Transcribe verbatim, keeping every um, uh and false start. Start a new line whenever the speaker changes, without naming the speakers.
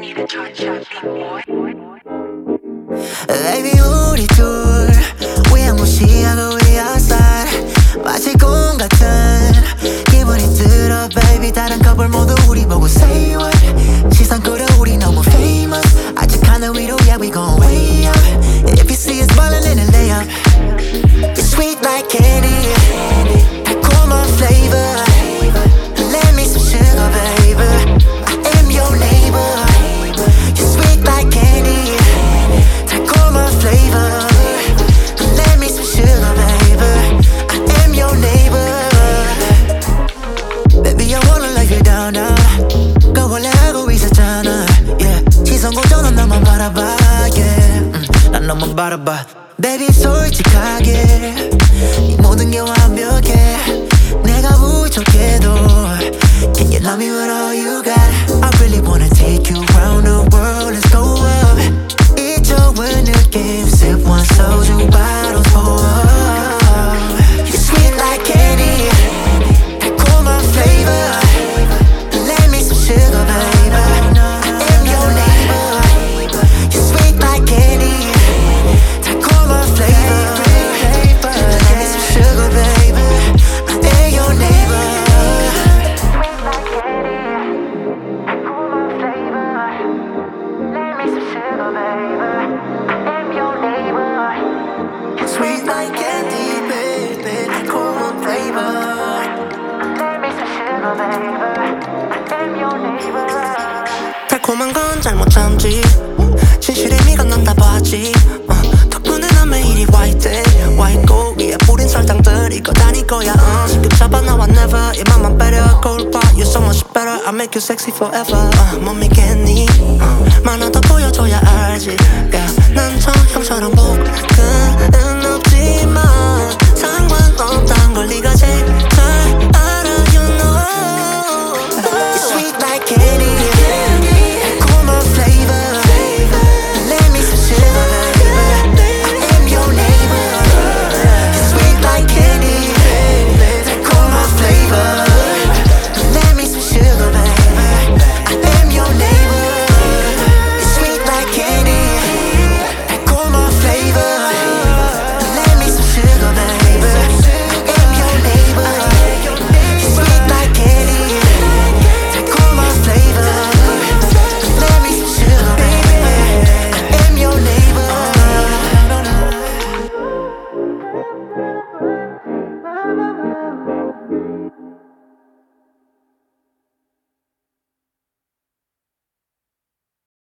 Baby 우리 둘 위에 무시하고 우리 outside 마치 꿈 같은 기분이 들어 baby 다른 커플 모두 우리 보고 say what 시선 끌어 우리 너무 famous 아직 하늘 위로 yeah we gon' way up if you see us ballin' in a layup you're sweet like candy 달콤한 flavor let me some sugar baby I am your neighbor you're sweet like candy 달콤한 flavor let me some sugar baby I am your neighbor baby I wanna lay you down now 그 원래 알고 있었잖아 yeah 시선 고정은 너만 바라봐 yeah 음, 난 너만 바라봐 baby 솔직하게 이 모든 게 완벽해 내가 부족해도 can you love me with all you got I really wanna take you around the world let's go up 이 좋은 느낌 sip one soju bottles pour up you're sweet like candy 달콤한 flavor let me some sugar baby I am your neighbor you're sweet like candy 달콤한 flavor let me some sugar baby I am your neighbor sweet like candy baby 달콤한 flavor let me some sugar baby I am your neighbor 달콤한 건 잘 못 참지 진실의 미가 난다 봤지 uh, 덕분에 난 매일이 white white gold 위에 뿌린 설탕들 이거 다닐 거야 uh, 신경 잡아 나와 never 이 맘만 better cold bar you're so much better I make you sexy forever uh, 못 믿겠니 uh, 많아 더 보여줘야 알지 yeah, 난 저 형처럼 복근은 없지만 상관없단 걸 네가 제일